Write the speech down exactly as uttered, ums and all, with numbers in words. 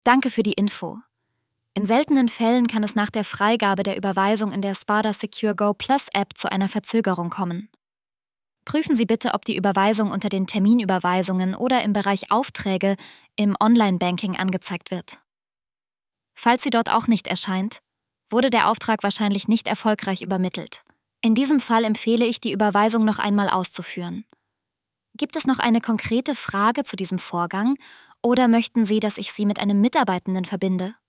Danke für die Info. In seltenen Fällen kann es nach der Freigabe der Überweisung in der Sparda Secure Go Plus App zu einer Verzögerung kommen. Prüfen Sie bitte, ob die Überweisung unter den Terminüberweisungen oder im Bereich Aufträge im Online-Banking angezeigt wird. Falls sie dort auch nicht erscheint, wurde der Auftrag wahrscheinlich nicht erfolgreich übermittelt. In diesem Fall empfehle ich, die Überweisung noch einmal auszuführen. Gibt es noch eine konkrete Frage zu diesem Vorgang oder möchten Sie, dass ich Sie mit einem Mitarbeitenden verbinde?